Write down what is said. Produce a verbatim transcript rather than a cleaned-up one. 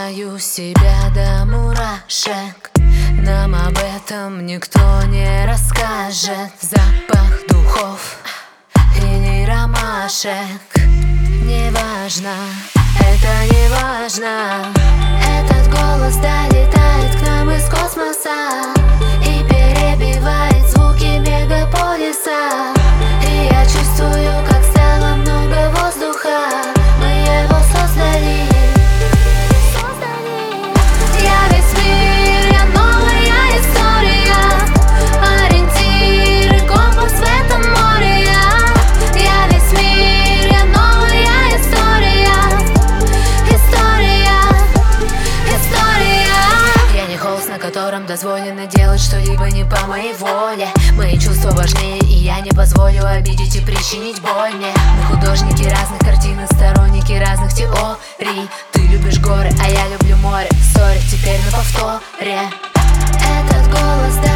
знаю себя до мурашек. Нам об этом никто не расскажет. Запах духов и не ромашек. Неважно, это не важно. Этот голос долетает к нам из космоса и перебивает звуки мегаполиса. И я чувствую, как стало много воздуха. Мы его создали. Я весь мир, я новая история. Ориентир и компас в этом море. Я весь мир, я новая история. История, история. Я не холст, на котором дозволено делать что-либо не по моей воле. Мои чувства важнее, и я не позволю обидеть и причинить боль мне. Мы художники разных картин и сторонники разных теорий. Ты любишь горы, а я люблю море. Сори, теперь на повторе. Этот голос, да.